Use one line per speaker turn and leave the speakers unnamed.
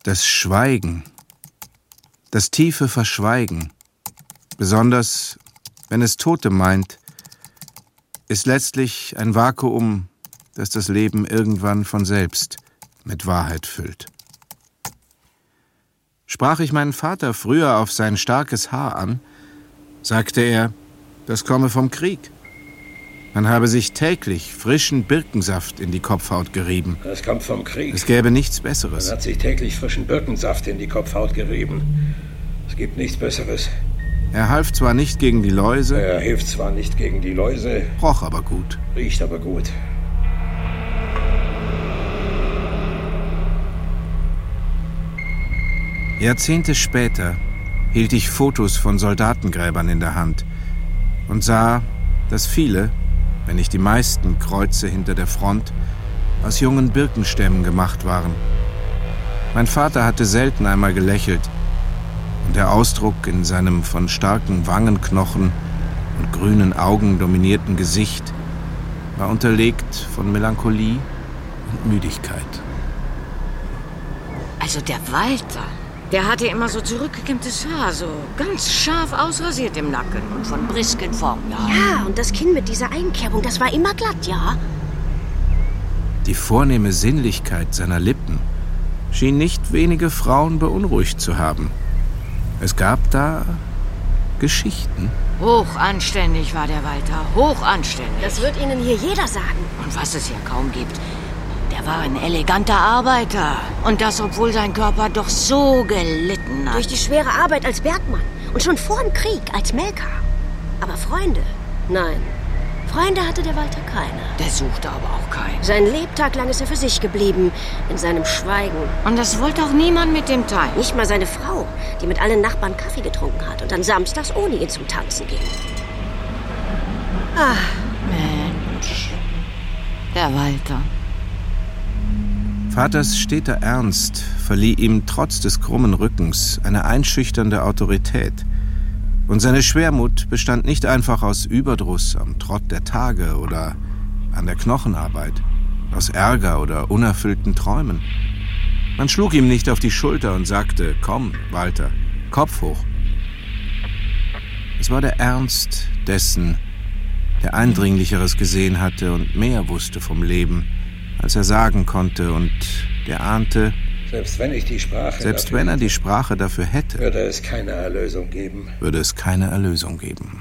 Das Schweigen, das tiefe Verschweigen, besonders wenn es Tote meint, ist letztlich ein Vakuum, das das Leben irgendwann von selbst mit Wahrheit füllt. Sprach ich meinen Vater früher auf sein starkes Haar an, sagte er, das komme vom Krieg. Man habe sich täglich frischen Birkensaft in die Kopfhaut gerieben.
Das kommt vom Krieg.
Es gäbe nichts Besseres.
Man hat sich täglich frischen Birkensaft in die Kopfhaut gerieben. Es gibt nichts Besseres.
Er half zwar nicht gegen die Läuse.
Er hilft zwar nicht gegen die Läuse.
Roch aber gut.
Riecht aber gut.
Jahrzehnte später hielt ich Fotos von Soldatengräbern in der Hand und sah, dass viele, wenn nicht die meisten Kreuze hinter der Front, aus jungen Birkenstämmen gemacht waren. Mein Vater hatte selten einmal gelächelt und der Ausdruck in seinem von starken Wangenknochen und grünen Augen dominierten Gesicht war unterlegt von Melancholie und Müdigkeit.
Also der Walter, der hatte immer so zurückgekämmtes Haar, so ganz scharf ausrasiert im Nacken und von brisken Formen.
Ja, und das Kinn mit dieser Einkerbung, das war immer glatt, ja.
Die vornehme Sinnlichkeit seiner Lippen schien nicht wenige Frauen beunruhigt zu haben. Es gab da Geschichten.
Hochanständig war der Walter, hochanständig.
Das wird Ihnen hier jeder sagen.
Und was es hier kaum gibt. Der war ein eleganter Arbeiter. Und das, obwohl sein Körper doch so gelitten hat.
Durch die schwere Arbeit als Bergmann. Und schon vor dem Krieg als Melker. Aber Freunde? Nein. Freunde hatte der Walter keine.
Der suchte aber auch keinen.
Sein Lebtag lang ist er für sich geblieben. In seinem Schweigen.
Und das wollte auch niemand mit dem teilen.
Nicht mal seine Frau, die mit allen Nachbarn Kaffee getrunken hat. Und dann samstags ohne ihn zum Tanzen ging.
Ach, Mensch. Der Walter.
Vaters steter Ernst verlieh ihm trotz des krummen Rückens eine einschüchternde Autorität. Und seine Schwermut bestand nicht einfach aus Überdruss am Trott der Tage oder an der Knochenarbeit, aus Ärger oder unerfüllten Träumen. Man schlug ihm nicht auf die Schulter und sagte, komm, Walter, Kopf hoch. Es war der Ernst dessen, der Eindringlicheres gesehen hatte und mehr wusste vom Leben, als er sagen konnte, und der ahnte,
selbst wenn er die Sprache dafür hätte,
würde es keine Erlösung geben.